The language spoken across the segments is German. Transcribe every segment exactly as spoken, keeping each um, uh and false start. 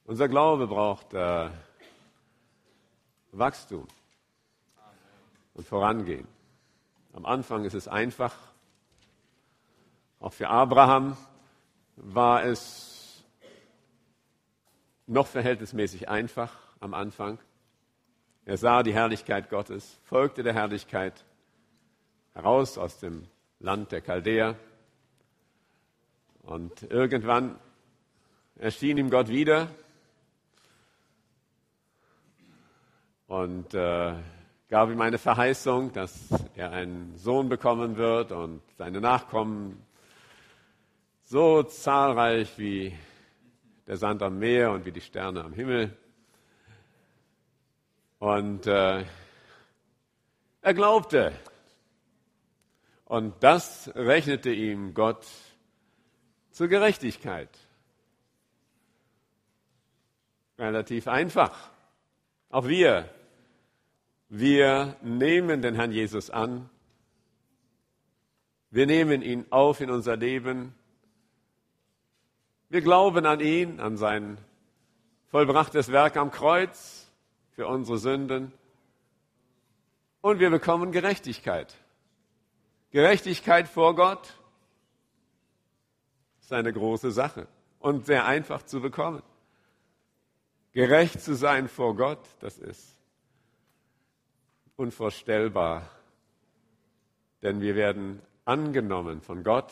Unser Glaube braucht äh, Wachstum und Vorangehen. Am Anfang ist es einfach. Auch für Abraham war es noch verhältnismäßig einfach am Anfang. Er sah die Herrlichkeit Gottes, folgte der Herrlichkeit heraus aus dem Land der Chaldäer. Und irgendwann erschien ihm Gott wieder und äh, gab ihm eine Verheißung, dass er einen Sohn bekommen wird und seine Nachkommen so zahlreich wie der Sand am Meer und wie die Sterne am Himmel. Und äh, er glaubte. Und das rechnete ihm Gott zur Gerechtigkeit. Relativ einfach. Auch wir, wir nehmen den Herrn Jesus an. Wir nehmen ihn auf in unser Leben. Wir glauben an ihn, an sein vollbrachtes Werk am Kreuz für unsere Sünden. Und wir bekommen Gerechtigkeit. Gerechtigkeit vor Gott ist eine große Sache und sehr einfach zu bekommen. Gerecht zu sein vor Gott, das ist unvorstellbar, denn wir werden angenommen von Gott,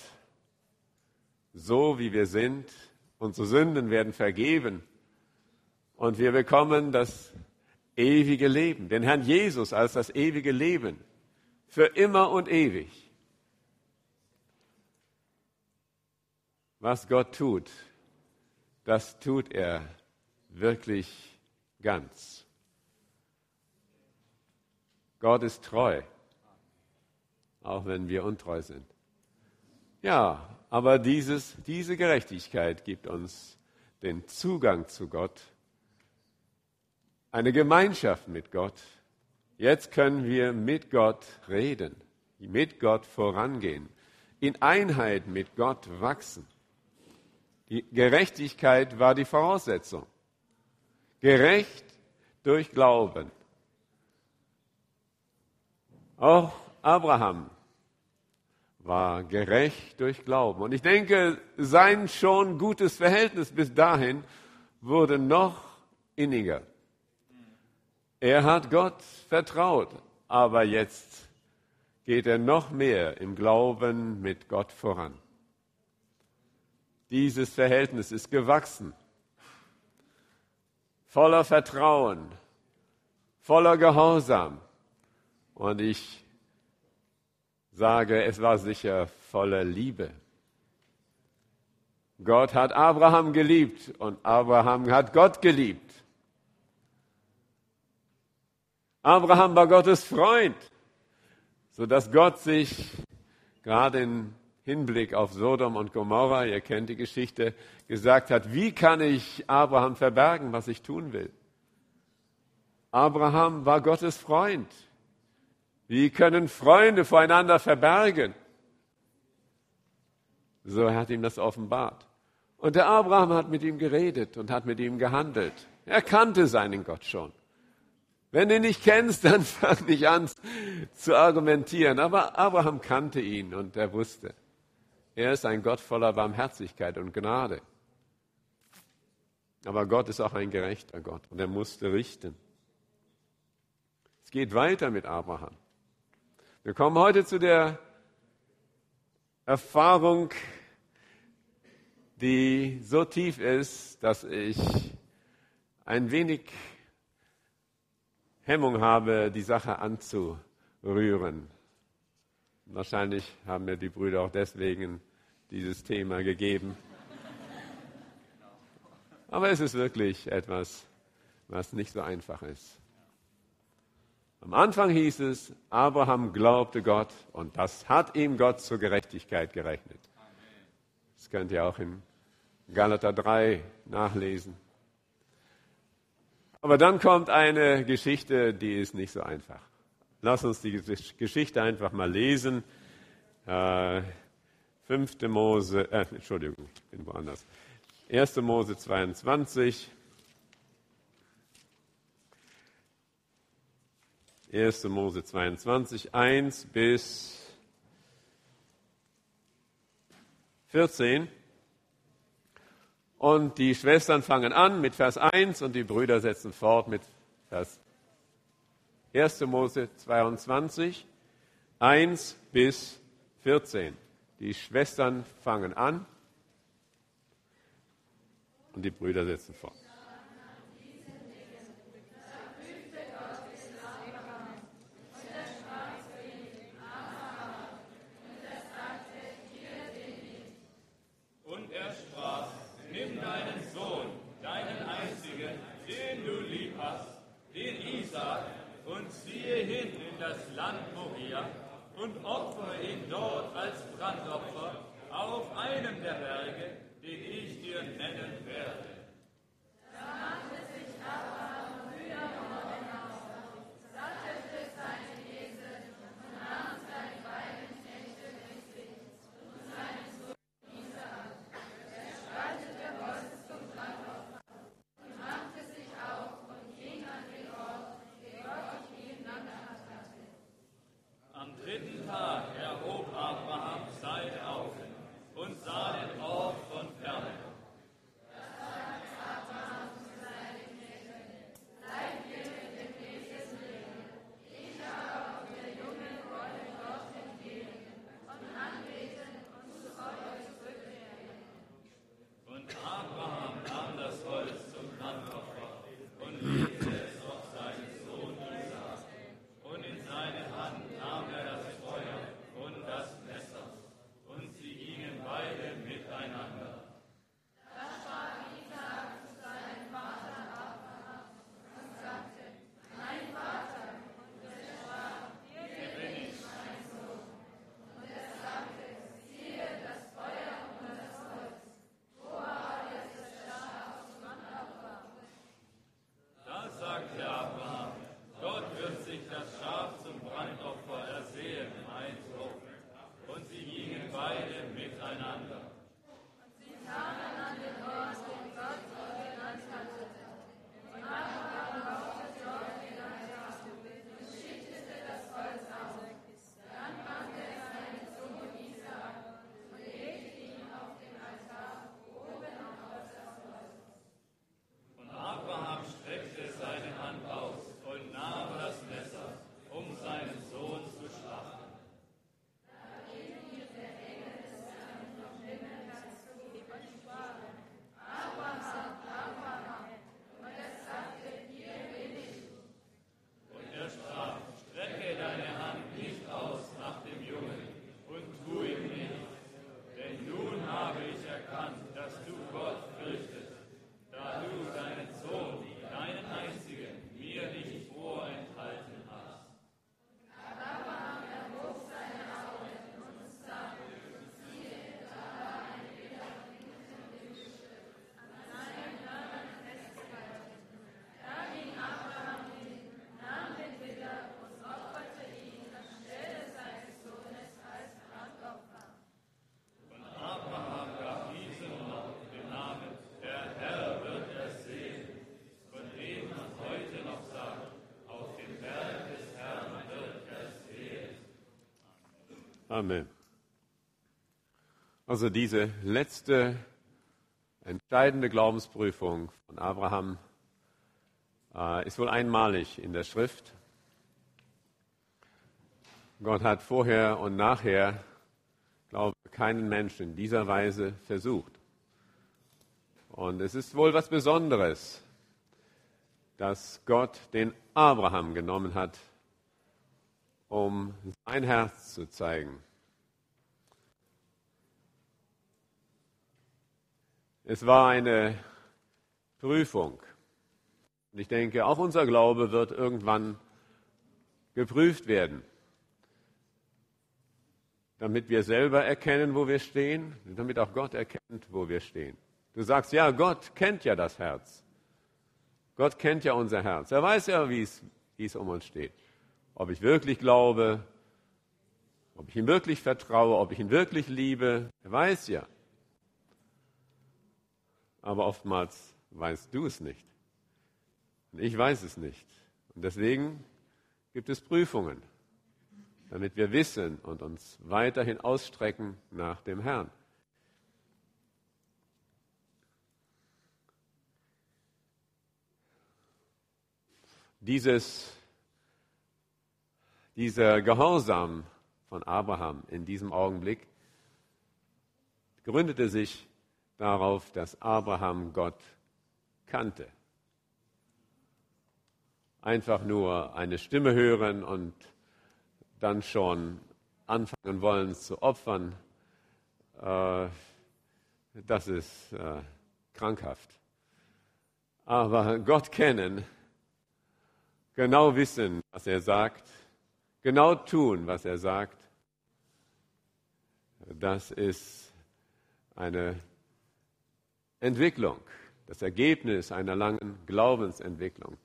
so wie wir sind. Unsere Sünden werden vergeben und wir bekommen das ewige Leben, den Herrn Jesus als das ewige Leben, für immer und ewig. Was Gott tut, das tut er wirklich ganz. Gott ist treu, auch wenn wir untreu sind. Ja, aber dieses, diese Gerechtigkeit gibt uns den Zugang zu Gott, eine Gemeinschaft mit Gott. Jetzt können wir mit Gott reden, mit Gott vorangehen, in Einheit mit Gott wachsen. Die Gerechtigkeit war die Voraussetzung. Gerecht durch Glauben. Auch Abraham war gerecht durch Glauben. Und ich denke, sein schon gutes Verhältnis bis dahin wurde noch inniger. Er hat Gott vertraut, aber jetzt geht er noch mehr im Glauben mit Gott voran. Dieses Verhältnis ist gewachsen, voller Vertrauen, voller Gehorsam. Und ich sage, es war sicher voller Liebe. Gott hat Abraham geliebt und Abraham hat Gott geliebt. Abraham war Gottes Freund, sodass Gott sich gerade im Hinblick auf Sodom und Gomorra, ihr kennt die Geschichte, gesagt hat, wie kann ich Abraham verbergen, was ich tun will? Abraham war Gottes Freund. Wie können Freunde voreinander verbergen? So hat ihm das offenbart. Und der Abraham hat mit ihm geredet und hat mit ihm gehandelt. Er kannte seinen Gott schon. Wenn du ihn nicht kennst, dann fang nicht an zu argumentieren. Aber Abraham kannte ihn und er wusste, er ist ein Gott voller Barmherzigkeit und Gnade. Aber Gott ist auch ein gerechter Gott und er musste richten. Es geht weiter mit Abraham. Wir kommen heute zu der Erfahrung, die so tief ist, dass ich ein wenig Hemmung habe, die Sache anzurühren. Wahrscheinlich haben mir die Brüder auch deswegen dieses Thema gegeben. Aber es ist wirklich etwas, was nicht so einfach ist. Am Anfang hieß es, Abraham glaubte Gott und das hat ihm Gott zur Gerechtigkeit gerechnet. Das könnt ihr auch in Galater drei nachlesen. Aber dann kommt eine Geschichte, die ist nicht so einfach. Lass uns die Geschichte einfach mal lesen. Äh, fünfte Mose, äh, Entschuldigung, ich bin woanders. erste Mose zweiundzwanzig, erster Mose zweiundzwanzig, eins bis vierzehn. Und die Schwestern fangen an mit Vers eins und die Brüder setzen fort mit Vers erster Mose zweiundzwanzig, eins bis vierzehn. Die Schwestern fangen an und die Brüder setzen fort. Und er sprach: Nimm deinen Sohn, deinen einzigen, den du lieb hast, den Isaak, und ziehe hin in das Land Moria und opfere ihn dort als Brandopfer auf einem der Berge, den ich dir nennen werde. Da machte sich Abraham Mühe um den Haus, sattelte seine Esel und nahm seine beiden Knechte mit sich und seinen Sohn Isaak. Er spaltete Holz zum Brandopfer und machte sich auf und ging an den Ort, den Gott ihm genannt hatte. Am dritten Tag erhob Abraham seine Augen und sah den Ort von ferne. Da sagte Abraham zu seinen Knechten: Bleibt ihr mit dem Esel leben, ich aber und der Junge wollen dorthin gehen und anbeten und zu euch zurückkehren. Und Abraham nahm das Holz zum Brandopfer und legte es auf seinen Sohn Isaak. Und in seine Hand nahm er das Feuer und das Messer, und sie gingen beide miteinander. Da sprach Isaak zu seinem Vater Abraham und sagte: Mein Vater. Und er sprach: Hier bin ich, mein Sohn. Und er sagte: Siehe das Feuer und das Holz. Wo aber ist das Schaf zum Brandopfer? Da sagte Abraham: Gott wird sich das Schaf zum Brandopfer ersehen, mein Sohn. Und sie gingen beide miteinander. Und sie kamen an den Ort, den Gott ihnen genannt hatte. Und Abraham baute dort den Altar und schichtete das Holz auf. Dann machte er seinen Sohn Isaak und legte ihn auf den Altar oben auf das Holz. Und Abraham streckte seine Hand aus und nahm das Messer, um seinen Sohn zu schlachten. Und er sprach: Strecke deine Hand nicht aus nach dem Jungen und tu ihm nicht. Denn nun habe ich erkannt, dass du Gott fürchtest, da du deinen Sohn, deinen einzigen, mir nicht vorenthalten hast. Abraham erhob seine Augen und sah, siehe, da war ein Leder hinten im Stück, an seinen Hörnern festgehalten. Da ging Abraham hin, nahm den Widder und opferte ihn anstelle seines Sohnes als Brandopfer. Und Abraham gab diesem noch den Namen: Der Herr wird ersehen, von dem man heute noch sagt: Auf dem Berg des Herrn wird ersehen. Amen. Also diese letzte entscheidende Glaubensprüfung von Abraham äh, ist wohl einmalig in der Schrift. Gott hat vorher und nachher, glaube ich, keinen Menschen in dieser Weise versucht. Und es ist wohl was Besonderes, dass Gott den Abraham genommen hat, um sein Herz zu zeigen. Es war eine Prüfung. Und ich denke, auch unser Glaube wird irgendwann geprüft werden, damit wir selber erkennen, wo wir stehen, damit auch Gott erkennt, wo wir stehen. Du sagst, ja, Gott kennt ja das Herz. Gott kennt ja unser Herz. Er weiß ja, wie es, wie es um uns steht. Ob ich wirklich glaube, ob ich ihm wirklich vertraue, ob ich ihn wirklich liebe. Er weiß ja. Aber oftmals weißt du es nicht. Und ich weiß es nicht. Und deswegen gibt es Prüfungen, damit wir wissen und uns weiterhin ausstrecken nach dem Herrn. Dieses, dieser Gehorsam von Abraham in diesem Augenblick gründete sich darauf, dass Abraham Gott kannte. Einfach nur eine Stimme hören und dann schon anfangen wollen zu opfern, äh, das ist äh, krankhaft. Aber Gott kennen, genau wissen, was er sagt, genau tun, was er sagt, das ist eine Entwicklung, das Ergebnis einer langen Glaubensentwicklung.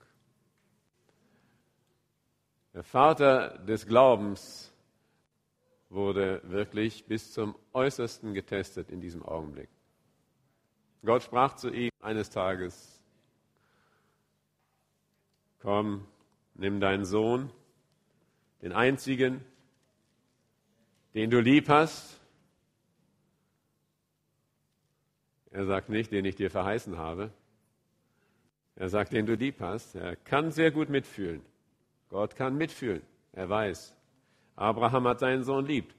Der Vater des Glaubens wurde wirklich bis zum Äußersten getestet in diesem Augenblick. Gott sprach zu ihm eines Tages: Komm, nimm deinen Sohn, den einzigen, den du lieb hast. Er sagt nicht, den ich dir verheißen habe. Er sagt, den du lieb hast. Er kann sehr gut mitfühlen. Gott kann mitfühlen. Er weiß, Abraham hat seinen Sohn lieb.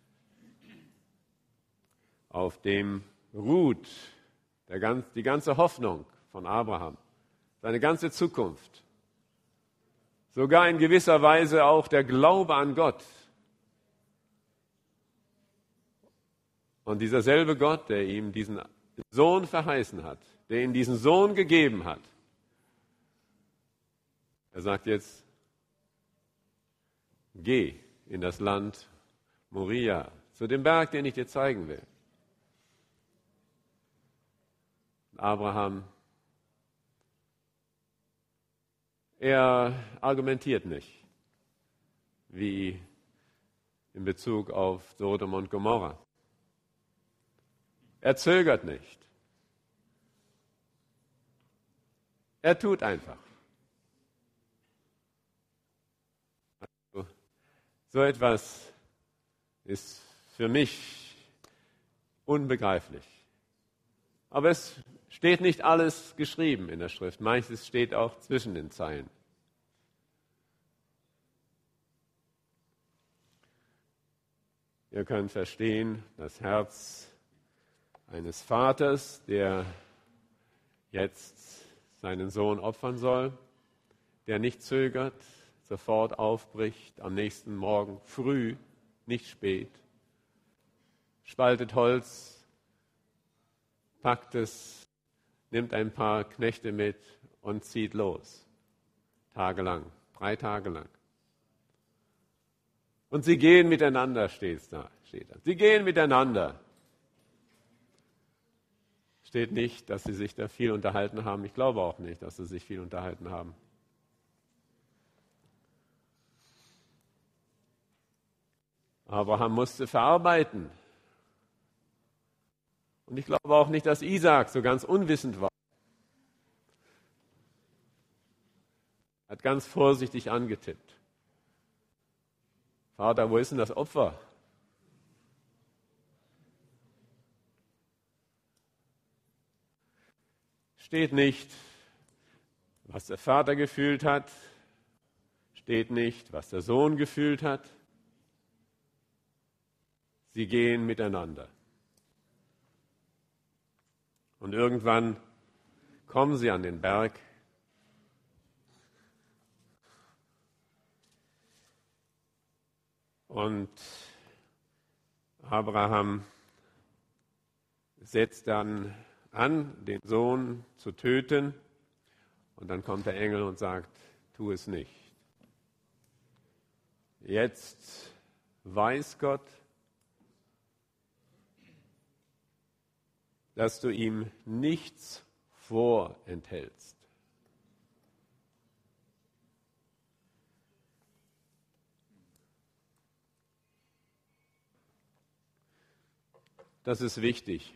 Auf dem ruht der ganz, die ganze Hoffnung von Abraham, seine ganze Zukunft. Sogar in gewisser Weise auch der Glaube an Gott. Und dieser selbe Gott, der ihm diesen Sohn verheißen hat, der ihm diesen Sohn gegeben hat, er sagt jetzt, geh in das Land Moria, zu dem Berg, den ich dir zeigen will. Abraham, er argumentiert nicht, wie in Bezug auf Sodom und Gomorra. Er zögert nicht. Er tut einfach. Also, so etwas ist für mich unbegreiflich. Aber es steht nicht alles geschrieben in der Schrift. Manches steht auch zwischen den Zeilen. Ihr könnt verstehen, das Herz eines Vaters, der jetzt seinen Sohn opfern soll, der nicht zögert, sofort aufbricht, am nächsten Morgen früh, nicht spät, spaltet Holz, packt es, nimmt ein paar Knechte mit und zieht los. Tagelang, drei Tage lang. Und sie gehen miteinander, steht da. Steht da. Sie gehen miteinander. Steht nicht, dass sie sich da viel unterhalten haben. Ich glaube auch nicht, dass sie sich viel unterhalten haben. Abraham musste verarbeiten. Und ich glaube auch nicht, dass Isaak so ganz unwissend war. Er hat ganz vorsichtig angetippt. Vater, wo ist denn das Opfer? Steht nicht, was der Vater gefühlt hat. Steht nicht, was der Sohn gefühlt hat. Sie gehen miteinander. Und irgendwann kommen sie an den Berg. Und Abraham setzt dann an, den Sohn zu töten. Und dann kommt der Engel und sagt, tu es nicht. Jetzt weiß Gott, dass du ihm nichts vorenthältst. Das ist wichtig.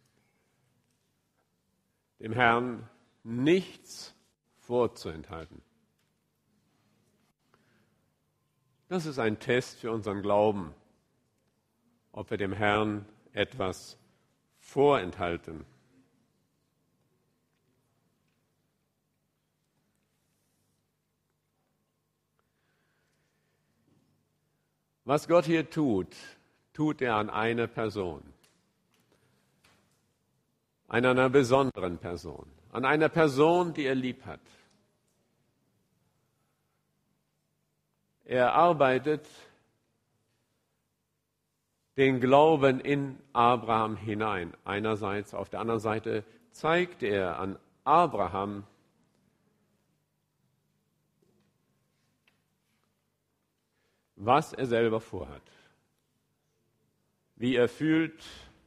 Dem Herrn nichts vorzuenthalten. Das ist ein Test für unseren Glauben, ob wir dem Herrn etwas vorenthalten. Was Gott hier tut, tut er an einer Person, an einer besonderen Person, an einer Person, die er lieb hat. Er arbeitet den Glauben in Abraham hinein. Einerseits, auf der anderen Seite zeigt er an Abraham, was er selber vorhat, wie er fühlt,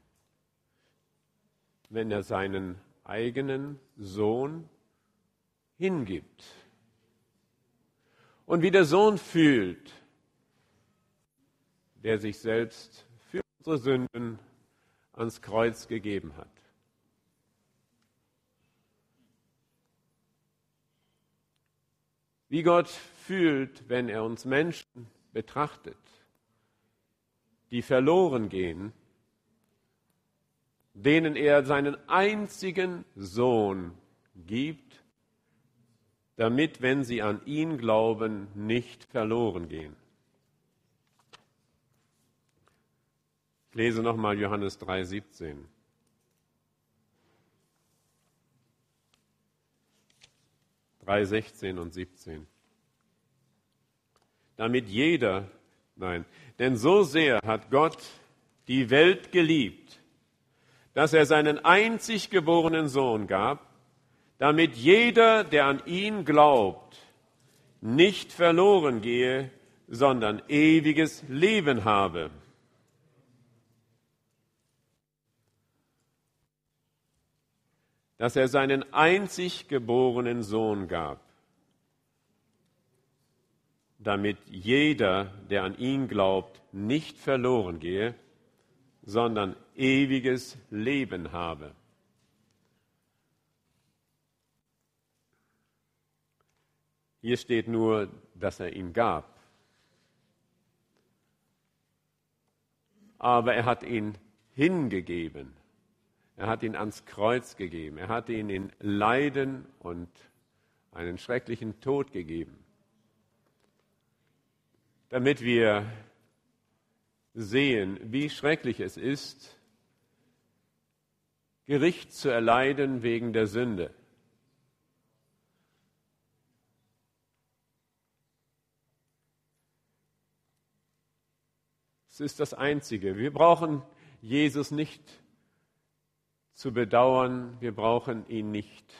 wenn er seinen eigenen Sohn hingibt. Und wie der Sohn fühlt, der sich selbst für unsere Sünden ans Kreuz gegeben hat. Wie Gott fühlt, wenn er uns Menschen betrachtet, die verloren gehen, denen er seinen einzigen Sohn gibt, damit, wenn sie an ihn glauben, nicht verloren gehen. Ich lese nochmal Johannes drei, siebzehn. drei, sechzehn und siebzehn. Damit jeder, nein, denn so sehr hat Gott die Welt geliebt, dass er seinen einzig geborenen Sohn gab, damit jeder, der an ihn glaubt, nicht verloren gehe, sondern ewiges Leben habe. Dass er seinen einzig geborenen Sohn gab, damit jeder, der an ihn glaubt, nicht verloren gehe, sondern ewiges Leben habe. Hier steht nur, dass er ihn gab. Aber er hat ihn hingegeben. Er hat ihn ans Kreuz gegeben. Er hat ihn in Leiden und einen schrecklichen Tod gegeben, damit wir sehen, wie schrecklich es ist, Gericht zu erleiden wegen der Sünde. Es ist das Einzige. Wir brauchen Jesus nicht zu bedauern, wir brauchen ihn nicht.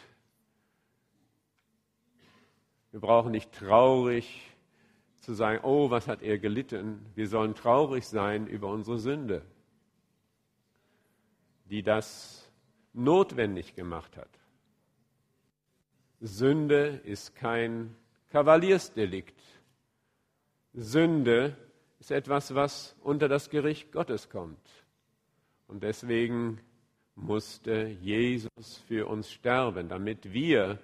Wir brauchen nicht traurig zu sagen, oh, was hat er gelitten? Wir sollen traurig sein über unsere Sünde, die das notwendig gemacht hat. Sünde ist kein Kavaliersdelikt. Sünde ist etwas, was unter das Gericht Gottes kommt. Und deswegen musste Jesus für uns sterben, damit wir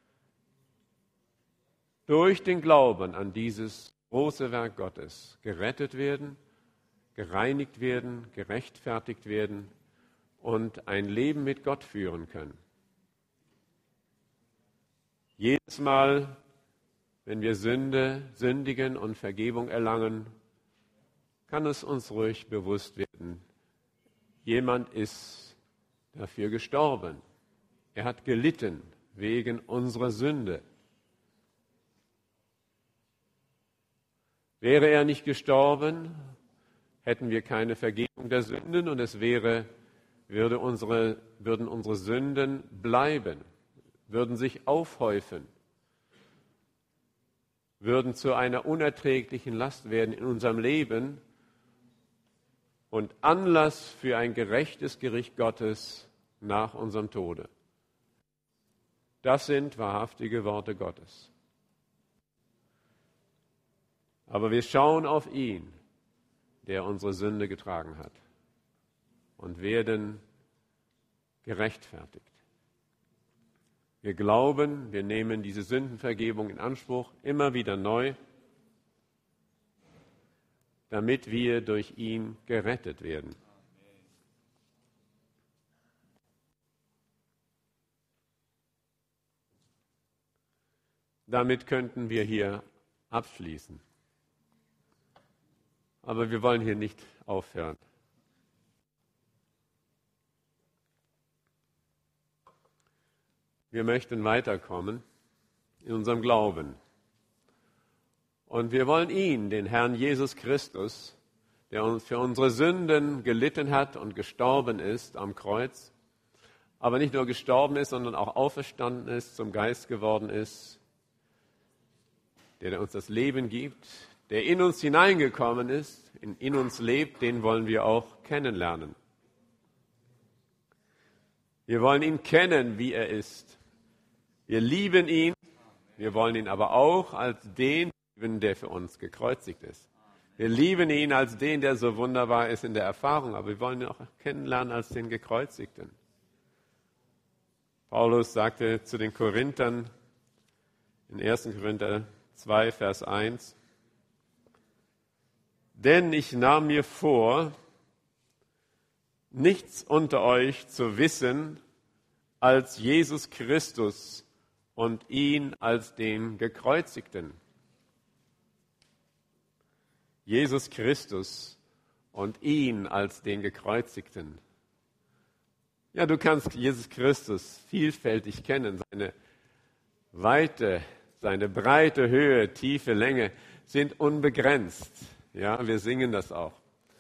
durch den Glauben an dieses große Werk Gottes gerettet werden, gereinigt werden, gerechtfertigt werden und ein Leben mit Gott führen können. Jedes Mal, wenn wir Sünde, sündigen und Vergebung erlangen, kann es uns ruhig bewusst werden, jemand ist dafür gestorben. Er hat gelitten wegen unserer Sünde. Wäre er nicht gestorben, hätten wir keine Vergebung der Sünden und es wäre, würde unsere, würden unsere Sünden bleiben, würden sich aufhäufen, würden zu einer unerträglichen Last werden in unserem Leben und Anlass für ein gerechtes Gericht Gottes nach unserem Tode. Das sind wahrhaftige Worte Gottes. Aber wir schauen auf ihn, der unsere Sünde getragen hat, und werden gerechtfertigt. Wir glauben, wir nehmen diese Sündenvergebung in Anspruch, immer wieder neu. damit wir durch ihn gerettet werden. Damit könnten wir hier abschließen. Aber wir wollen hier nicht aufhören. Wir möchten weiterkommen in unserem Glauben. Und wir wollen ihn, den Herrn Jesus Christus, der uns für unsere Sünden gelitten hat und gestorben ist am Kreuz, aber nicht nur gestorben ist, sondern auch auferstanden ist, zum Geist geworden ist, der, der uns das Leben gibt, der in uns hineingekommen ist, in, in uns lebt, den wollen wir auch kennenlernen. Wir wollen ihn kennen, wie er ist. Wir lieben ihn, wir wollen ihn aber auch als den lieben, der für uns gekreuzigt ist. Wir lieben ihn als den, der so wunderbar ist in der Erfahrung, aber wir wollen ihn auch kennenlernen als den Gekreuzigten. Paulus sagte zu den Korinthern in ersten Korinther zwei, Vers eins, denn ich nahm mir vor, nichts unter euch zu wissen als Jesus Christus und ihn als den Gekreuzigten. Jesus Christus und ihn als den Gekreuzigten. Ja, du kannst Jesus Christus vielfältig kennen. Seine Weite, seine Breite, Höhe, Tiefe, Länge sind unbegrenzt. Ja, wir singen das auch.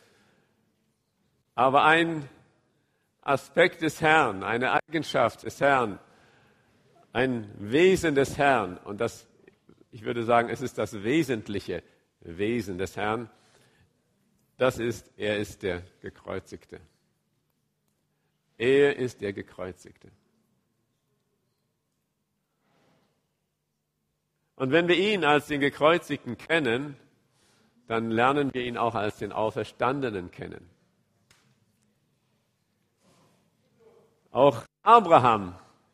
Aber ein Aspekt des Herrn, eine Eigenschaft des Herrn, ein Wesen des Herrn, und das, ich würde sagen, es ist das wesentliche Wesen des Herrn, das ist, er ist der Gekreuzigte. Er ist der Gekreuzigte. Und wenn wir ihn als den Gekreuzigten kennen, dann lernen wir ihn auch als den Auferstandenen kennen. Auch Abraham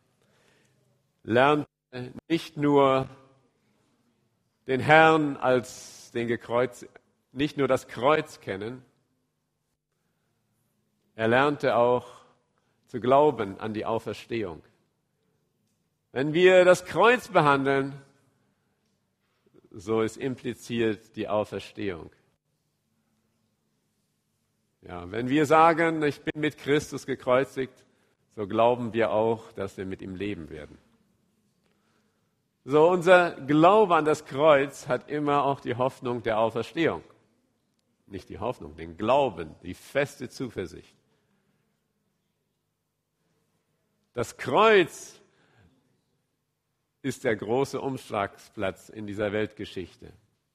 lernt nicht nur den Herrn als den Gekreuz, nicht nur das Kreuz kennen, er lernte auch zu glauben an die Auferstehung. Wenn wir das Kreuz behandeln, so ist impliziert die Auferstehung. Ja, wenn wir sagen, ich bin mit Christus gekreuzigt, so glauben wir auch, dass wir mit ihm leben werden. So, unser Glaube an das Kreuz hat immer auch die Hoffnung der Auferstehung. Nicht die Hoffnung, den Glauben, die feste Zuversicht. Das Kreuz ist der große Umschlagsplatz in dieser Weltgeschichte.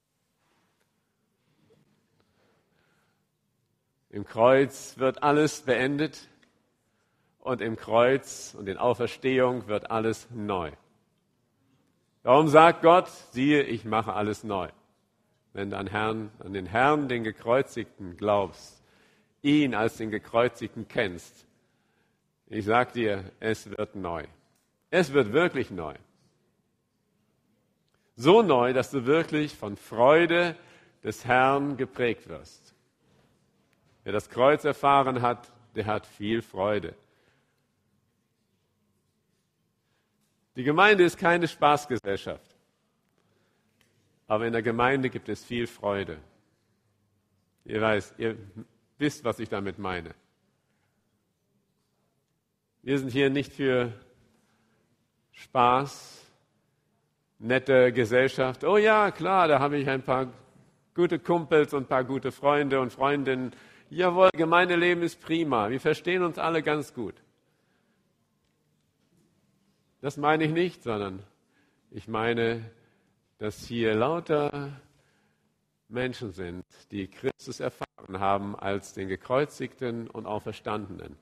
Im Kreuz wird alles beendet und im Kreuz und in Auferstehung wird alles neu. Darum sagt Gott, siehe, ich mache alles neu. Wenn du an, Herrn, an den Herrn, den Gekreuzigten, glaubst, ihn als den Gekreuzigten kennst, ich sag dir, es wird neu. Es wird wirklich neu. So neu, dass du wirklich von Freude des Herrn geprägt wirst. Wer das Kreuz erfahren hat, der hat viel Freude. Die Gemeinde ist keine Spaßgesellschaft, aber in der Gemeinde gibt es viel Freude. Ihr weißt, ihr wisst, was ich damit meine. Wir sind hier nicht für Spaß, nette Gesellschaft. Oh ja, klar, da habe ich ein paar gute Kumpels und ein paar gute Freunde und Freundinnen. Jawohl, Gemeindeleben ist prima. Wir verstehen uns alle ganz gut. Das meine ich nicht, sondern ich meine, dass hier lauter Menschen sind, die Christus erfahren haben als den Gekreuzigten und Auferstandenen.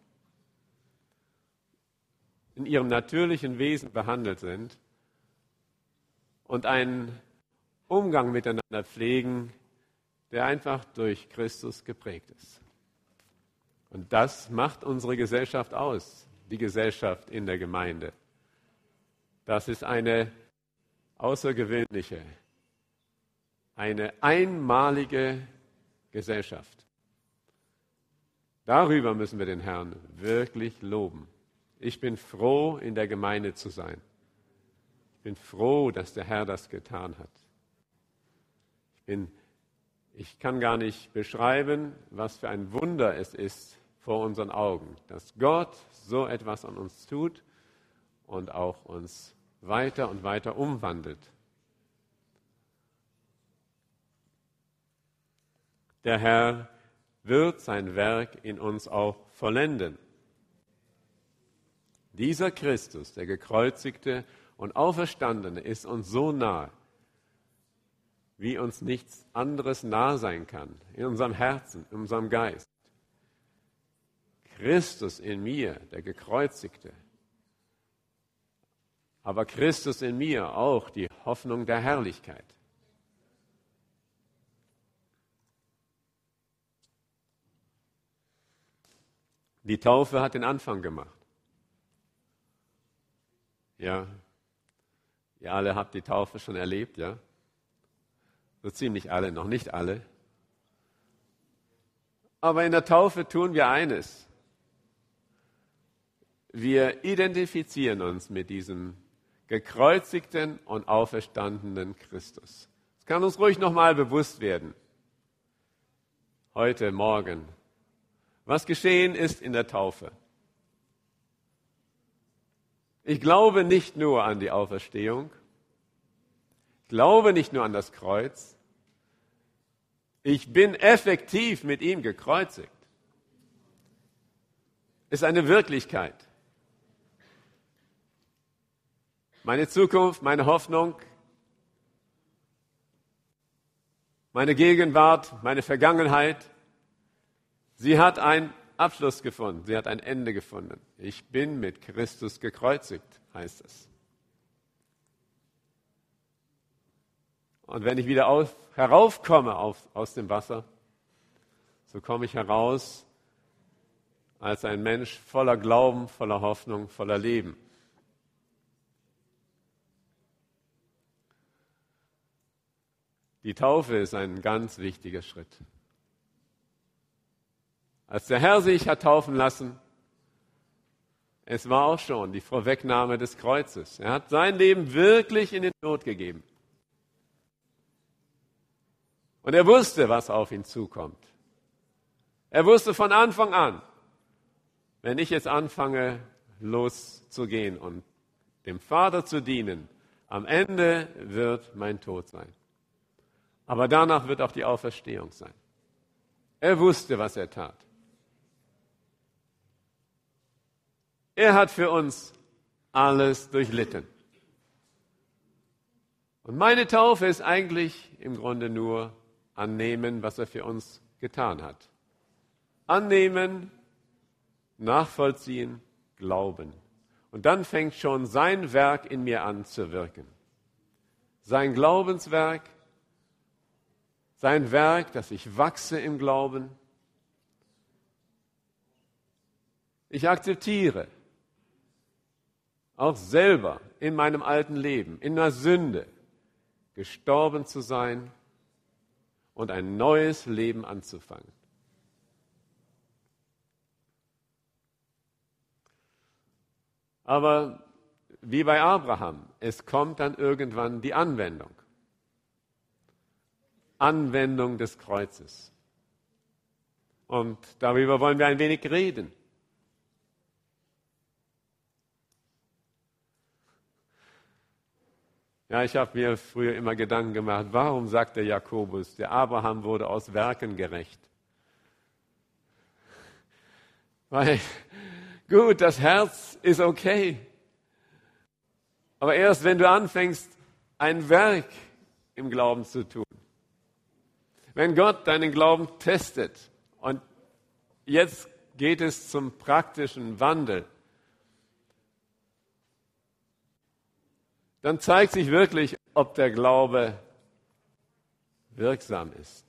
In ihrem natürlichen Wesen behandelt sind und einen Umgang miteinander pflegen, der einfach durch Christus geprägt ist. Und das macht unsere Gesellschaft aus, die Gesellschaft in der Gemeinde. Das ist eine außergewöhnliche, eine einmalige Gesellschaft. Darüber müssen wir den Herrn wirklich loben. Ich bin froh, in der Gemeinde zu sein. Ich bin froh, dass der Herr das getan hat. Ich bin, ich kann gar nicht beschreiben, was für ein Wunder es ist vor unseren Augen, dass Gott so etwas an uns tut und auch uns weiter und weiter umwandelt. Der Herr wird sein Werk in uns auch vollenden. Dieser Christus, der gekreuzigte und auferstandene, ist uns so nahe, wie uns nichts anderes nahe sein kann, in unserem Herzen, in unserem Geist. Christus in mir, der gekreuzigte, aber Christus in mir auch die Hoffnung der Herrlichkeit. Die Taufe hat den Anfang gemacht. Ja, ihr alle habt die Taufe schon erlebt, ja? So ziemlich alle, noch nicht alle. Aber in der Taufe tun wir eines. Wir identifizieren uns mit diesem gekreuzigten und auferstandenen Christus. Das kann uns ruhig nochmal bewusst werden. Heute, morgen. Was geschehen ist in der Taufe. Ich glaube nicht nur an die Auferstehung. Ich glaube nicht nur an das Kreuz. Ich bin effektiv mit ihm gekreuzigt. Ist eine Wirklichkeit. Meine Zukunft, meine Hoffnung, meine Gegenwart, meine Vergangenheit, sie hat einen Abschluss gefunden, sie hat ein Ende gefunden. Ich bin mit Christus gekreuzigt, heißt es. Und wenn ich wieder auf, heraufkomme auf, aus dem Wasser, so komme ich heraus als ein Mensch voller Glauben, voller Hoffnung, voller Leben. Die Taufe ist ein ganz wichtiger Schritt. Als der Herr sich hat taufen lassen, es war auch schon die Vorwegnahme des Kreuzes. Er hat sein Leben wirklich in den Tod gegeben. Und er wusste, was auf ihn zukommt. Er wusste von Anfang an, wenn ich jetzt anfange, loszugehen und dem Vater zu dienen, am Ende wird mein Tod sein. Aber danach wird auch die Auferstehung sein. Er wusste, was er tat. Er hat für uns alles durchlitten. Und meine Taufe ist eigentlich im Grunde nur annehmen, was er für uns getan hat. Annehmen, nachvollziehen, glauben. Und dann fängt schon sein Werk in mir an zu wirken. Sein Glaubenswerk, sein Werk, dass ich wachse im Glauben. Ich akzeptiere auch selber in meinem alten Leben, in der Sünde, gestorben zu sein und ein neues Leben anzufangen. Aber wie bei Abraham, es kommt dann irgendwann die Anwendung. Anwendung des Kreuzes. Und darüber wollen wir ein wenig reden. Ja, ich habe mir früher immer Gedanken gemacht, warum sagt der Jakobus, der Abraham wurde aus Werken gerecht? Weil, gut, das Herz ist okay. Aber erst wenn du anfängst, ein Werk im Glauben zu tun, wenn Gott deinen Glauben testet und jetzt geht es zum praktischen Wandel, dann zeigt sich wirklich, ob der Glaube wirksam ist.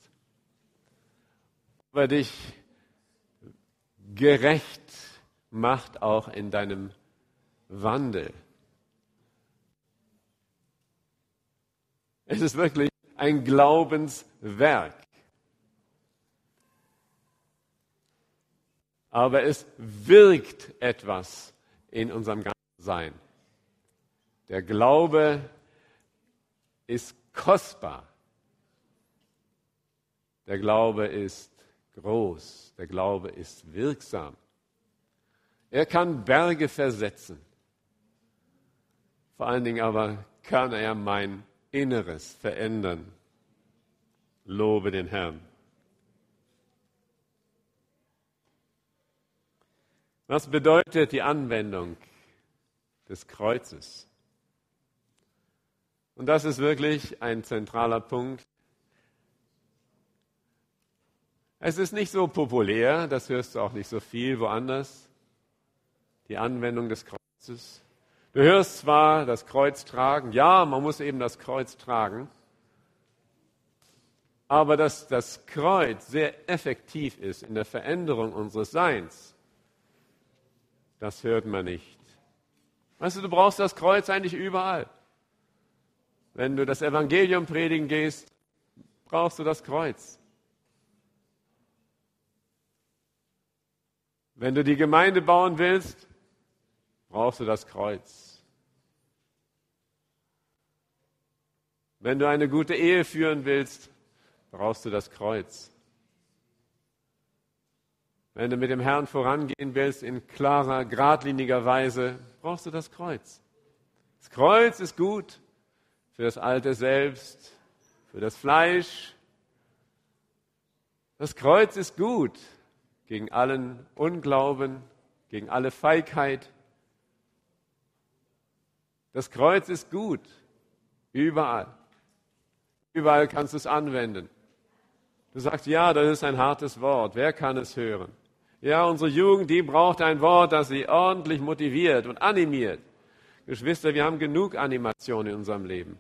Ob er dich gerecht macht, auch in deinem Wandel. Es ist wirklich ein Glaubenswerk. aber es wirkt etwas in unserem ganzen Sein. Der Glaube ist kostbar. Der Glaube ist groß. Der Glaube ist wirksam. Er kann Berge versetzen. Vor allen Dingen aber kann er mein Inneres verändern. Lobe den Herrn. Was bedeutet die Anwendung des Kreuzes? Und das ist wirklich ein zentraler Punkt. Es ist nicht so populär, das hörst du auch nicht so viel woanders, die Anwendung des Kreuzes. Du hörst zwar das Kreuz tragen, ja, man muss eben das Kreuz tragen, aber dass das Kreuz sehr effektiv ist in der Veränderung unseres Seins, das hört man nicht. Weißt du, du brauchst das Kreuz eigentlich überall. Wenn du das Evangelium predigen gehst, brauchst du das Kreuz. Wenn du die Gemeinde bauen willst, brauchst du das Kreuz. Wenn du eine gute Ehe führen willst, brauchst du das Kreuz. Wenn du mit dem Herrn vorangehen willst in klarer, geradliniger Weise, brauchst du das Kreuz. Das Kreuz ist gut für das alte Selbst, für das Fleisch. Das Kreuz ist gut gegen allen Unglauben, gegen alle Feigheit. Das Kreuz ist gut, überall. Überall kannst du es anwenden. Du sagst, ja, das ist ein hartes Wort. Wer kann es hören? Ja, unsere Jugend, die braucht ein Wort, das sie ordentlich motiviert und animiert. Geschwister, wir haben genug Animation in unserem Leben.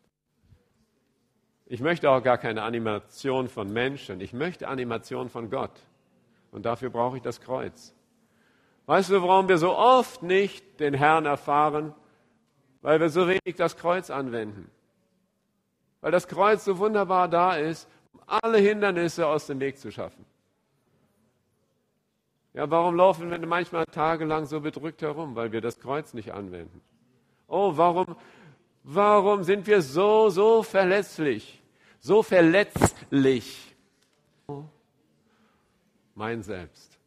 Ich möchte auch gar keine Animation von Menschen. Ich möchte Animation von Gott. Und dafür brauche ich das Kreuz. Weißt du, warum wir so oft nicht den Herrn erfahren? Weil wir so wenig das Kreuz anwenden. Weil das Kreuz so wunderbar da ist, um alle Hindernisse aus dem Weg zu schaffen. Ja, warum laufen wir manchmal tagelang so bedrückt herum? Weil wir das Kreuz nicht anwenden. Oh, warum, warum sind wir so, so verletzlich? So verletzlich? Oh, mein Selbst.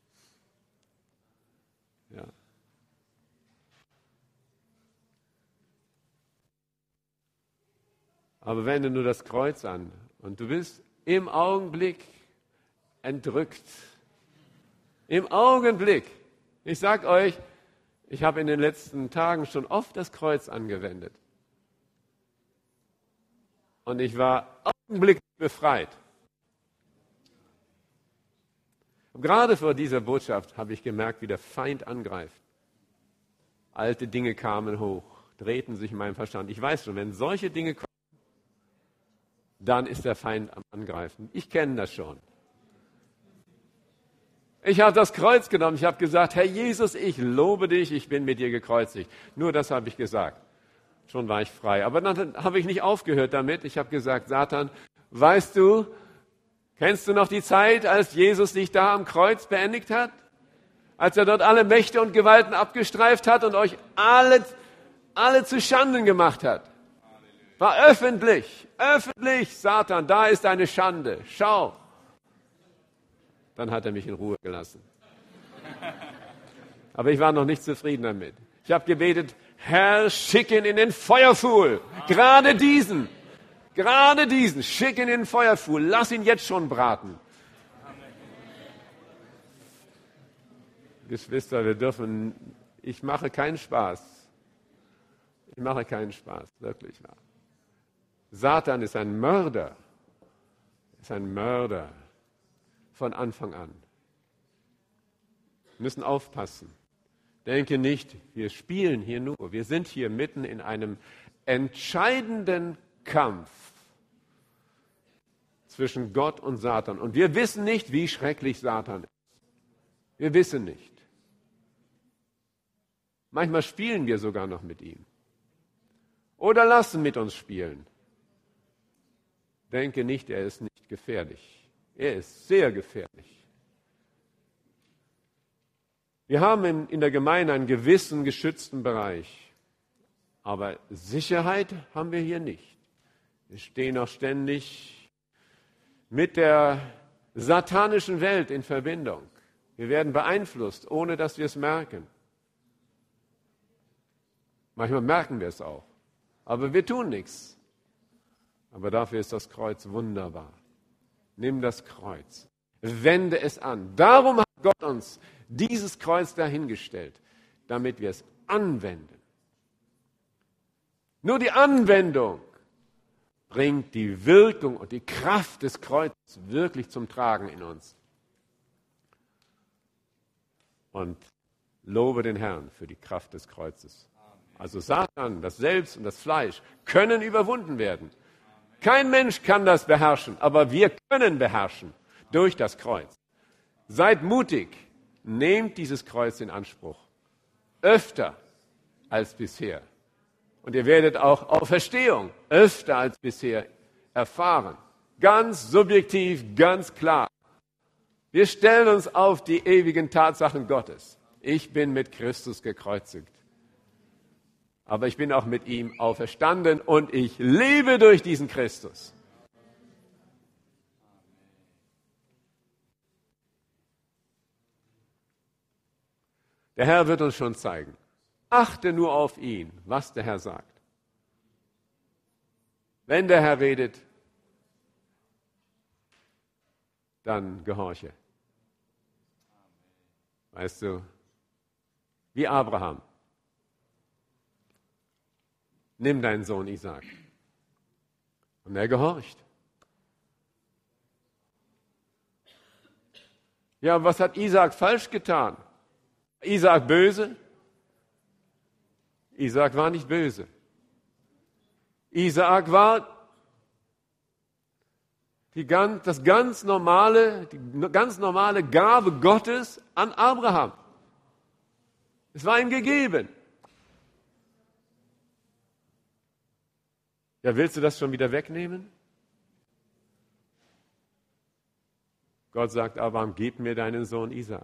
Ja. Aber wende nur das Kreuz an und du bist im Augenblick entrückt. Im Augenblick. Ich sage euch, ich habe in den letzten Tagen schon oft das Kreuz angewendet. Und ich war augenblicklich befreit. Und gerade vor dieser Botschaft habe ich gemerkt, wie der Feind angreift. Alte Dinge kamen hoch, drehten sich in meinem Verstand. Ich weiß schon, wenn solche Dinge kommen, dann ist der Feind am Angreifen. Ich kenne das schon. Ich habe das Kreuz genommen. Ich habe gesagt, Herr Jesus, ich lobe dich, ich bin mit dir gekreuzigt. Nur das habe ich gesagt. Schon war ich frei. Aber dann habe ich nicht aufgehört damit. Ich habe gesagt, Satan, weißt du, kennst du noch die Zeit, als Jesus dich da am Kreuz beendigt hat? Als er dort alle Mächte und Gewalten abgestreift hat und euch alle, alle zu Schanden gemacht hat. War öffentlich, öffentlich, Satan, da ist deine Schande. Schau. Dann hat er mich in Ruhe gelassen. Aber ich war noch nicht zufrieden damit. Ich habe gebetet, Herr, schick ihn in den Feuerpfuhl. Gerade diesen, gerade diesen, schick ihn in den Feuerpfuhl. Lass ihn jetzt schon braten. Geschwister, wir dürfen, ich mache keinen Spaß. Ich mache keinen Spaß, wirklich wahr. Satan ist ein Mörder. Ist ein Mörder. Von Anfang an. Wir müssen aufpassen. Denke nicht, wir spielen hier nur. Wir sind hier mitten in einem entscheidenden Kampf zwischen Gott und Satan. Und wir wissen nicht, wie schrecklich Satan ist. Wir wissen nicht. Manchmal spielen wir sogar noch mit ihm. Oder lassen mit uns spielen. Denke nicht, er ist nicht gefährlich. Er ist sehr gefährlich. Wir haben in, in der Gemeinde einen gewissen geschützten Bereich, aber Sicherheit haben wir hier nicht. Wir stehen auch ständig mit der satanischen Welt in Verbindung. Wir werden beeinflusst, ohne dass wir es merken. Manchmal merken wir es auch, aber wir tun nichts. Aber dafür ist das Kreuz wunderbar. Nimm das Kreuz, wende es an. Darum hat Gott uns dieses Kreuz dahingestellt, damit wir es anwenden. Nur die Anwendung bringt die Wirkung und die Kraft des Kreuzes wirklich zum Tragen in uns. Und lobe den Herrn für die Kraft des Kreuzes. Also Satan, das Selbst und das Fleisch können überwunden werden. Kein Mensch kann das beherrschen, aber wir können beherrschen durch das Kreuz. Seid mutig, nehmt dieses Kreuz in Anspruch. Öfter als bisher. Und ihr werdet auch Auferstehung öfter als bisher erfahren. Ganz subjektiv, ganz klar. Wir stellen uns auf die ewigen Tatsachen Gottes. Ich bin mit Christus gekreuzigt. Aber ich bin auch mit ihm auferstanden und ich lebe durch diesen Christus. Der Herr wird uns schon zeigen. Achte nur auf ihn, was der Herr sagt. Wenn der Herr redet, dann gehorche. Weißt du, wie Abraham. Nimm deinen Sohn Isaak. Und er gehorcht. Ja, was hat Isaak falsch getan? Isaak böse? Isaak war nicht böse. Isaak war die ganz, das ganz normale, die ganz normale Gabe Gottes an Abraham. Es war ihm gegeben. Ja, willst du das schon wieder wegnehmen? Gott sagt Abraham, gib mir deinen Sohn Isaak.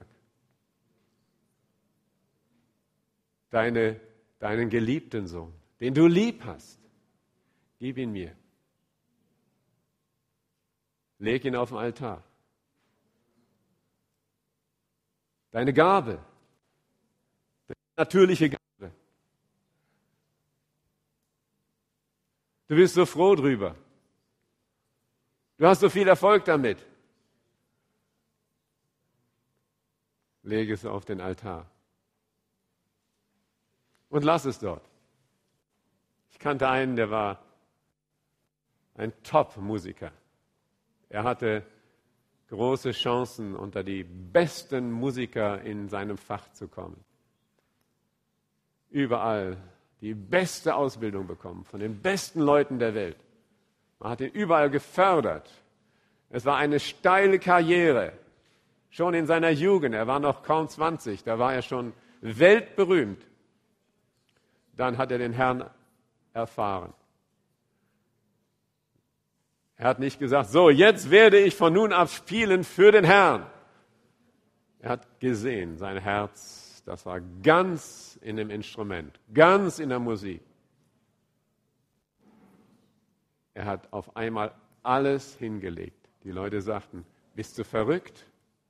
Deine, deinen geliebten Sohn, den du lieb hast. Gib ihn mir. Leg ihn auf den Altar. Deine Gabe, deine natürliche Gabe. Du bist so froh drüber. Du hast so viel Erfolg damit. Lege es auf den Altar. Und lass es dort. Ich kannte einen, der war ein Top-Musiker. Er hatte große Chancen, unter die besten Musiker in seinem Fach zu kommen. Überall die beste Ausbildung bekommen, von den besten Leuten der Welt. Man hat ihn überall gefördert. Es war eine steile Karriere. Schon in seiner Jugend, er war noch kaum zwanzig, da war er schon weltberühmt. Dann hat er den Herrn erfahren. Er hat nicht gesagt, so, jetzt werde ich von nun ab spielen für den Herrn. Er hat gesehen, sein Herz, das war ganz in dem Instrument, ganz in der Musik. Er hat auf einmal alles hingelegt. Die Leute sagten, bist du verrückt?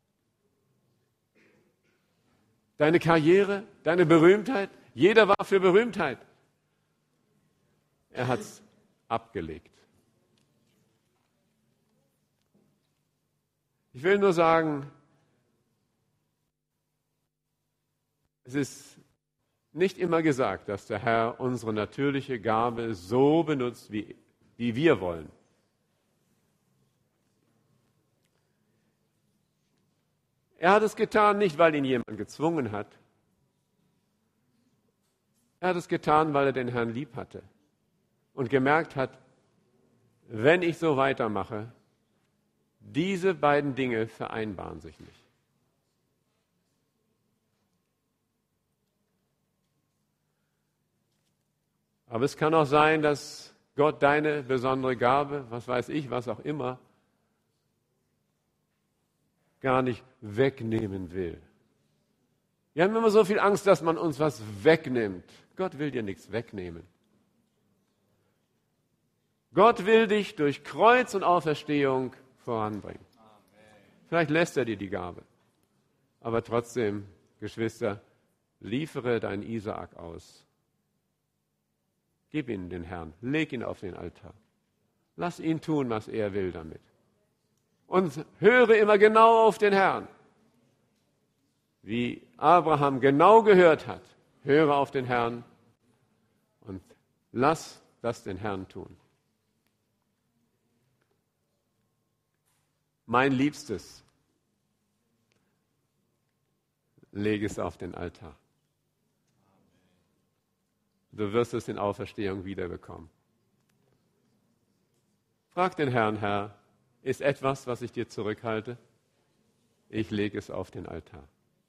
Deine Karriere, deine Berühmtheit, jeder war für Berühmtheit. Er hat es abgelegt. Ich will nur sagen, es ist nicht immer gesagt, dass der Herr unsere natürliche Gabe so benutzt, wie, wie wir wollen. Er hat es getan, nicht weil ihn jemand gezwungen hat. Er hat es getan, weil er den Herrn lieb hatte und gemerkt hat, wenn ich so weitermache, diese beiden Dinge vereinbaren sich nicht. Aber es kann auch sein, dass Gott deine besondere Gabe, was weiß ich, was auch immer, gar nicht wegnehmen will. Wir haben immer so viel Angst, dass man uns was wegnimmt. Gott will dir nichts wegnehmen. Gott will dich durch Kreuz und Auferstehung voranbringen. Vielleicht lässt er dir die Gabe. Aber trotzdem, Geschwister, liefere deinen Isaak aus. Gib ihn den Herrn, leg ihn auf den Altar. Lass ihn tun, was er will damit. Und höre immer genau auf den Herrn. Wie Abraham genau gehört hat, höre auf den Herrn und lass das den Herrn tun. Mein Liebstes, lege es auf den Altar. Du wirst es in Auferstehung wiederbekommen. Frag den Herrn, Herr, ist etwas, was ich dir zurückhalte? Ich lege es auf den Altar.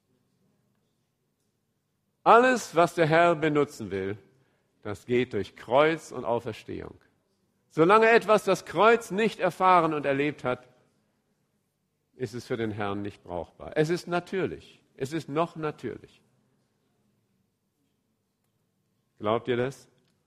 Alles, was der Herr benutzen will, das geht durch Kreuz und Auferstehung. Solange etwas das Kreuz nicht erfahren und erlebt hat, ist es für den Herrn nicht brauchbar. Es ist natürlich. Es ist noch natürlich. Glaubt ihr das?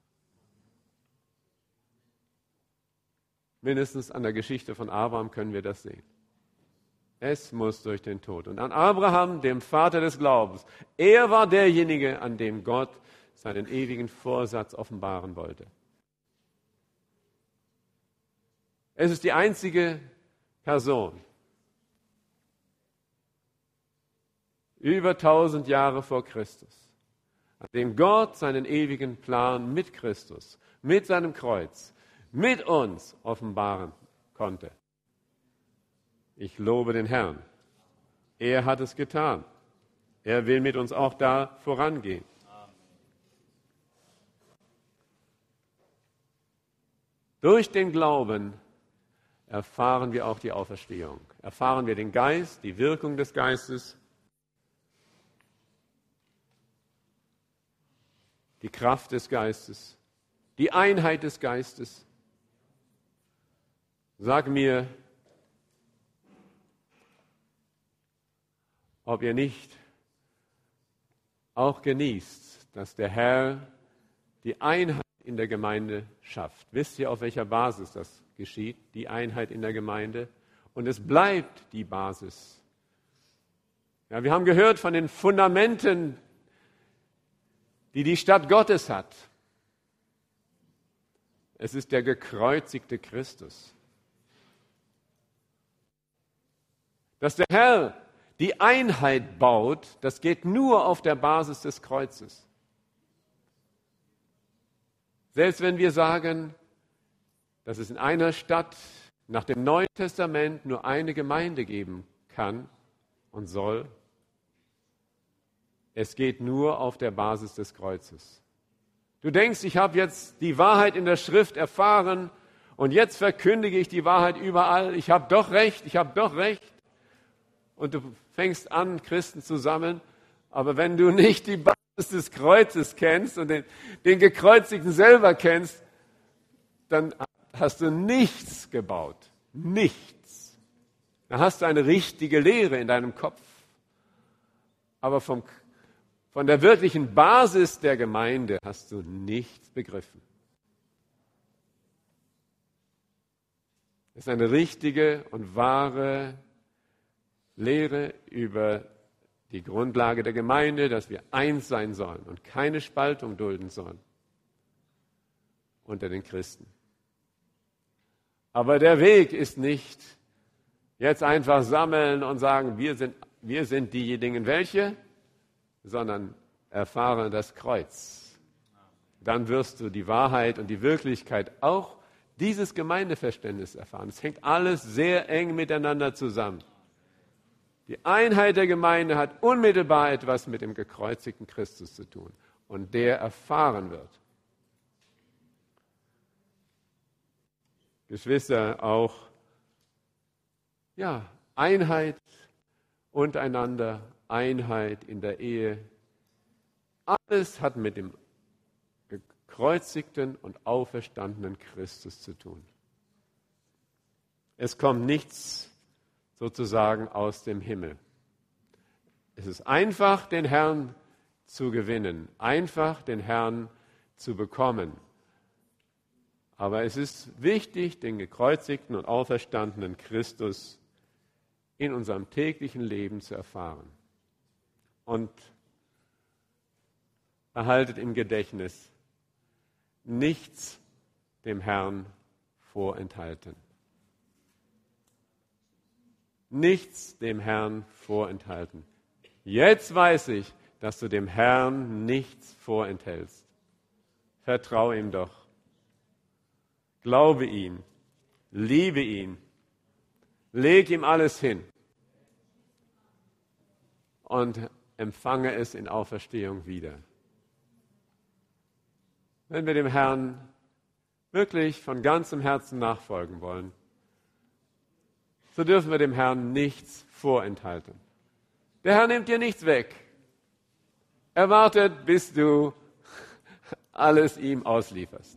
Mindestens an der Geschichte von Abraham können wir das sehen. Es muss durch den Tod. Und an Abraham, dem Vater des Glaubens, er war derjenige, an dem Gott seinen ewigen Vorsatz offenbaren wollte. Es ist die einzige Person, über tausend Jahre vor Christus, an dem Gott seinen ewigen Plan mit Christus, mit seinem Kreuz, mit uns offenbaren konnte. Ich lobe den Herrn. Er hat es getan. Er will mit uns auch da vorangehen. Durch den Glauben erfahren wir auch die Auferstehung. Erfahren wir den Geist, die Wirkung des Geistes, die Kraft des Geistes, die Einheit des Geistes. Sag mir, ob ihr nicht auch genießt, dass der Herr die Einheit in der Gemeinde schafft. Wisst ihr, auf welcher Basis das geschieht? Die Einheit in der Gemeinde. Und es bleibt die Basis. Ja, wir haben gehört von den Fundamenten, die die Stadt Gottes hat. Es ist der gekreuzigte Christus. Dass der Herr die Einheit baut, das geht nur auf der Basis des Kreuzes. Selbst wenn wir sagen, dass es in einer Stadt nach dem Neuen Testament nur eine Gemeinde geben kann und soll, es geht nur auf der Basis des Kreuzes. Du denkst, ich habe jetzt die Wahrheit in der Schrift erfahren und jetzt verkündige ich die Wahrheit überall. Ich habe doch recht, ich habe doch recht. Und du fängst an, Christen zu sammeln. Aber wenn du nicht die Basis des Kreuzes kennst und den, den Gekreuzigten selber kennst, dann hast du nichts gebaut. Nichts. Dann hast du eine richtige Lehre in deinem Kopf. Aber vom Von der wirklichen Basis der Gemeinde hast du nichts begriffen. Es ist eine richtige und wahre Lehre über die Grundlage der Gemeinde, dass wir eins sein sollen und keine Spaltung dulden sollen unter den Christen. Aber der Weg ist nicht jetzt einfach sammeln und sagen, wir sind, wir sind diejenigen, welche, sondern erfahre das Kreuz. Dann wirst du die Wahrheit und die Wirklichkeit auch dieses Gemeindeverständnis erfahren. Es hängt alles sehr eng miteinander zusammen. Die Einheit der Gemeinde hat unmittelbar etwas mit dem gekreuzigten Christus zu tun und der erfahren wird. Geschwister, auch ja, Einheit untereinander, Einheit in der Ehe. Alles hat mit dem gekreuzigten und auferstandenen Christus zu tun. Es kommt nichts sozusagen aus dem Himmel. Es ist einfach, den Herrn zu gewinnen, einfach den Herrn zu bekommen. Aber es ist wichtig, den gekreuzigten und auferstandenen Christus in unserem täglichen Leben zu erfahren. Und erhaltet im Gedächtnis, nichts dem Herrn vorenthalten. Nichts dem Herrn vorenthalten. Jetzt weiß ich, dass du dem Herrn nichts vorenthältst. Vertraue ihm doch. Glaube ihm. Liebe ihn. Leg ihm alles hin. Und empfange es in Auferstehung wieder. Wenn wir dem Herrn wirklich von ganzem Herzen nachfolgen wollen, so dürfen wir dem Herrn nichts vorenthalten. Der Herr nimmt dir nichts weg. Er wartet, bis du alles ihm auslieferst.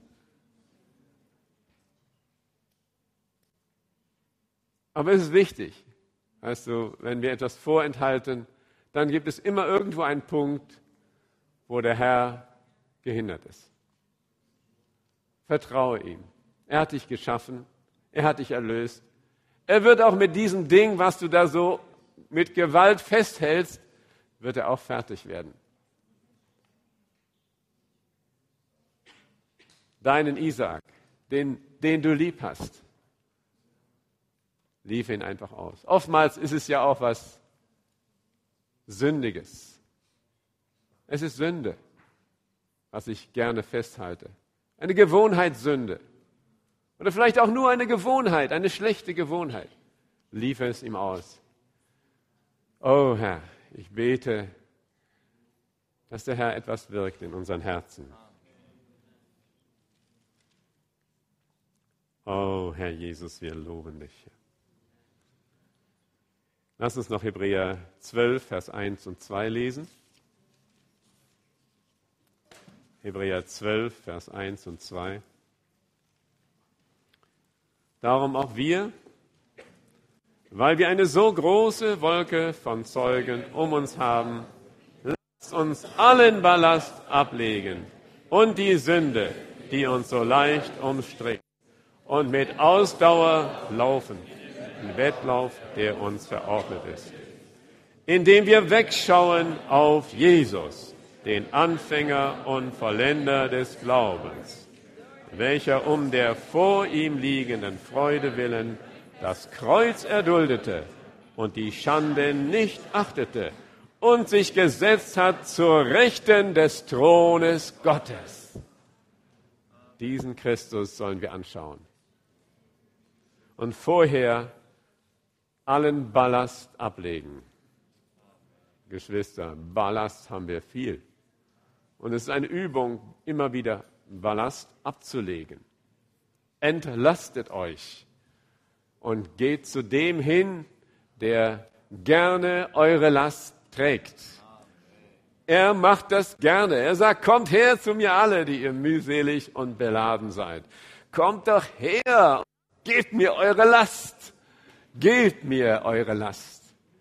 Aber es ist wichtig, weißt du, wenn wir etwas vorenthalten, dann gibt es immer irgendwo einen Punkt, wo der Herr gehindert ist. Vertraue ihm. Er hat dich geschaffen, er hat dich erlöst. Er wird auch mit diesem Ding, was du da so mit Gewalt festhältst, wird er auch fertig werden. Deinen Isaak, den, den du lieb hast, lief ihn einfach aus. Oftmals ist es ja auch was Sündiges. Es ist Sünde, was ich gerne festhalte. Eine Gewohnheitssünde. Oder vielleicht auch nur eine Gewohnheit, eine schlechte Gewohnheit. Liefere es ihm aus. Oh Herr, ich bete, dass der Herr etwas wirkt in unseren Herzen. Oh Herr Jesus, wir loben dich. Lass uns noch Hebräer zwölf, Vers eins und zwei lesen. Hebräer zwölf, Vers eins und zwei. Darum auch wir, weil wir eine so große Wolke von Zeugen um uns haben, lasst uns allen Ballast ablegen und die Sünde, die uns so leicht umstrickt, und mit Ausdauer laufen, den Wettlauf, der uns verordnet ist. Indem wir wegschauen auf Jesus, den Anfänger und Vollender des Glaubens, welcher um der vor ihm liegenden Freude willen das Kreuz erduldete und die Schande nicht achtete und sich gesetzt hat zur Rechten des Thrones Gottes. Diesen Christus sollen wir anschauen. Und vorher allen Ballast ablegen. Geschwister, Ballast haben wir viel. Und es ist eine Übung, immer wieder Ballast abzulegen. Entlastet euch und geht zu dem hin, der gerne eure Last trägt. Er macht das gerne. Er sagt, kommt her zu mir alle, die ihr mühselig und beladen seid. Kommt doch her, gebt mir eure Last. Gebt mir eure Last.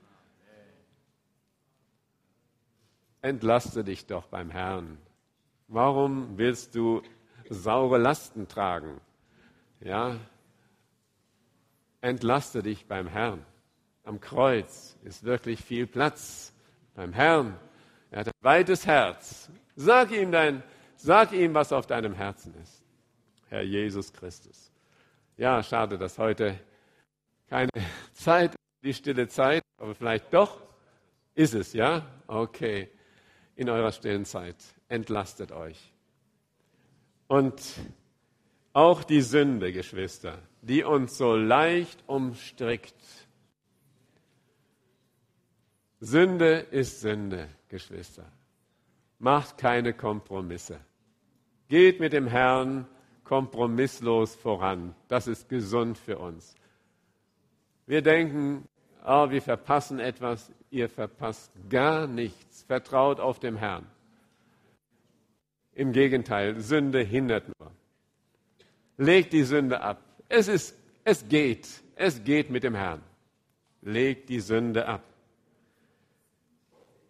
Entlaste dich doch beim Herrn. Warum willst du saure Lasten tragen? Ja, entlaste dich beim Herrn. Am Kreuz ist wirklich viel Platz. Beim Herrn, er hat ein weites Herz. Sag ihm dein, sag ihm, was auf deinem Herzen ist. Herr Jesus Christus. Ja, schade, dass heute keine Zeit, die stille Zeit, aber vielleicht doch ist es, ja? Okay, in eurer stillen Zeit. Entlastet euch. Und auch die Sünde, Geschwister, die uns so leicht umstrickt. Sünde ist Sünde, Geschwister. Macht keine Kompromisse. Geht mit dem Herrn kompromisslos voran. Das ist gesund für uns. Wir denken, oh, wir verpassen etwas. Ihr verpasst gar nichts. Vertraut auf den Herrn. Im Gegenteil, Sünde hindert nur. Legt die Sünde ab. Es ist, es geht. Es geht mit dem Herrn. Legt die Sünde ab.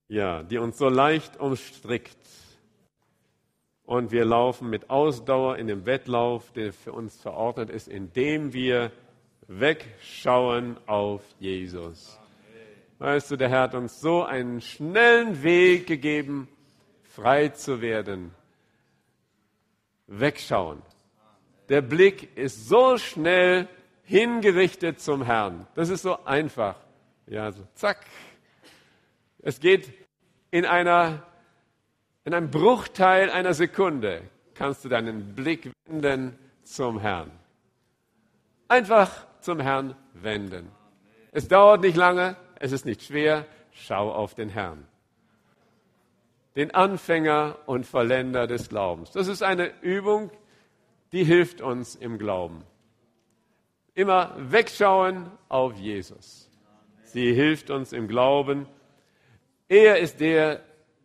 ja, die uns so leicht umstrickt. Und wir laufen mit Ausdauer in dem Wettlauf, der für uns verordnet ist, indem wir wegschauen auf Jesus. Weißt du, der Herr hat uns so einen schnellen Weg gegeben, frei zu werden. Wegschauen. Der Blick ist so schnell hingerichtet zum Herrn. Das ist so einfach. Ja, so zack. Es geht in einer, in einem Bruchteil einer Sekunde kannst du deinen Blick wenden zum Herrn. Einfach zum Herrn wenden. Es dauert nicht lange, es ist nicht schwer. Schau auf den Herrn. Den Anfänger und Vollender des Glaubens. Das ist eine Übung, die hilft uns im Glauben. Immer wegschauen auf Jesus. Sie hilft uns im Glauben. Er ist der,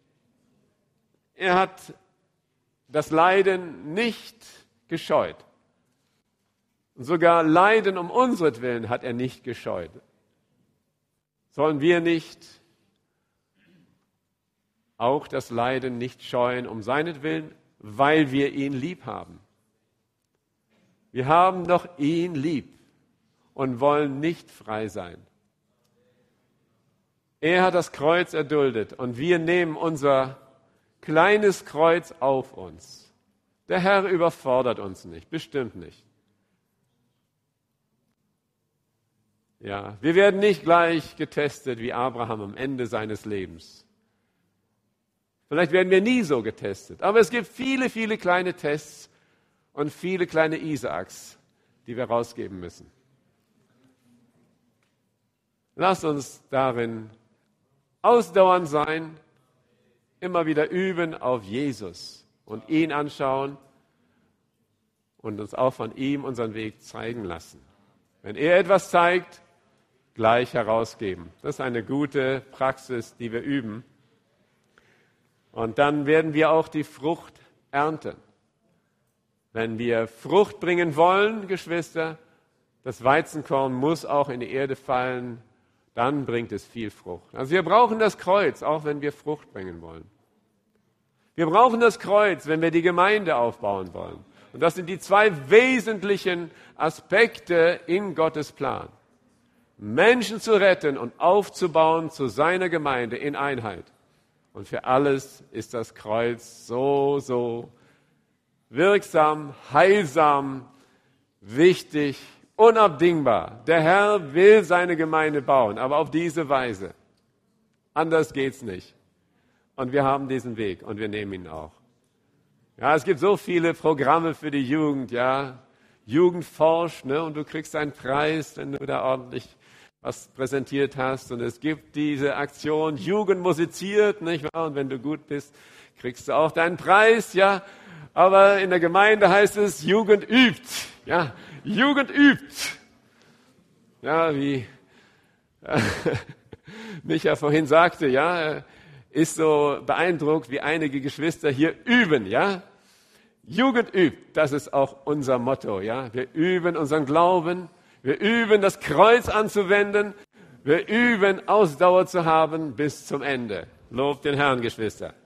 er hat das Leiden nicht gescheut. Und sogar Leiden um unseretwillen hat er nicht gescheut. Sollen wir nicht auch das Leiden nicht scheuen um seinetwillen, weil wir ihn lieb haben? Wir haben doch ihn lieb und wollen nicht frei sein. Er hat das Kreuz erduldet und wir nehmen unser kleines Kreuz auf uns. Der Herr überfordert uns nicht, bestimmt nicht. Ja, wir werden nicht gleich getestet wie Abraham am Ende seines Lebens. Vielleicht werden wir nie so getestet, aber es gibt viele, viele kleine Tests und viele kleine Isaaks, die wir rausgeben müssen. Lasst uns darin ausdauernd sein, immer wieder üben auf Jesus und ihn anschauen und uns auch von ihm unseren Weg zeigen lassen. Wenn er etwas zeigt, gleich herausgeben. Das ist eine gute Praxis, die wir üben. Und dann werden wir auch die Frucht ernten. Wenn wir Frucht bringen wollen, Geschwister, das Weizenkorn muss auch in die Erde fallen, dann bringt es viel Frucht. Also wir brauchen das Kreuz, auch wenn wir Frucht bringen wollen. Wir brauchen das Kreuz, wenn wir die Gemeinde aufbauen wollen. Und das sind die zwei wesentlichen Aspekte in Gottes Plan. Menschen zu retten und aufzubauen zu seiner Gemeinde in Einheit. Und für alles ist das Kreuz so, so wirksam, heilsam, wichtig, unabdingbar. Der Herr will seine Gemeinde bauen, aber auf diese Weise. Anders geht's nicht. Und wir haben diesen Weg und wir nehmen ihn auch. Ja, es gibt so viele Programme für die Jugend, ja. Jugend forscht, ne, und du kriegst einen Preis, wenn du da ordentlich was präsentiert hast. Und es gibt diese Aktion, Jugend musiziert, nicht wahr? Und wenn du gut bist, kriegst du auch deinen Preis, ja. Aber in der Gemeinde heißt es, Jugend übt, ja. Jugend übt. Ja, wie äh, Micha vorhin sagte, ja, ist so beeindruckt, wie einige Geschwister hier üben, ja. Jugend übt, das ist auch unser Motto, ja. Wir üben unseren Glauben, wir üben das Kreuz anzuwenden, wir üben Ausdauer zu haben bis zum Ende. Lobt den Herrn, Geschwister.